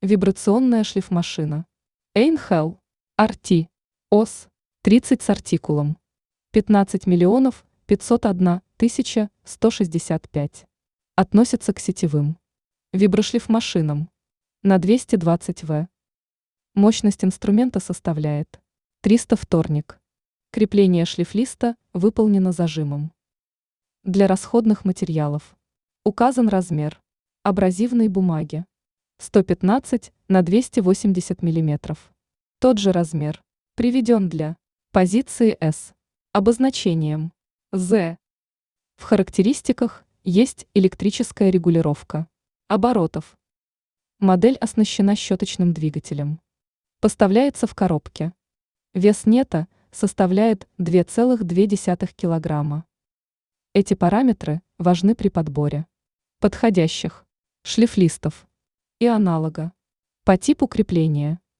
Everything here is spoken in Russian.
Вибрационная шлифмашина. Einhell RT ОС 30 с артикулом 15 миллионов 501 тысяча 165. Относится к сетевым виброшлифмашинам на 220 В. Мощность инструмента составляет 300 вторник. Крепление шлифлиста выполнено зажимом. Для расходных материалов указан размер абразивной бумаги 115 на 280 мм. Тот же размер приведен для позиции S обозначением Z. В характеристиках есть электрическая регулировка оборотов. Модель оснащена щеточным двигателем. Поставляется в коробке. Вес нета составляет 2,2 килограмма. Эти параметры важны при подборе подходящих шлифлистов и аналога по типу крепления.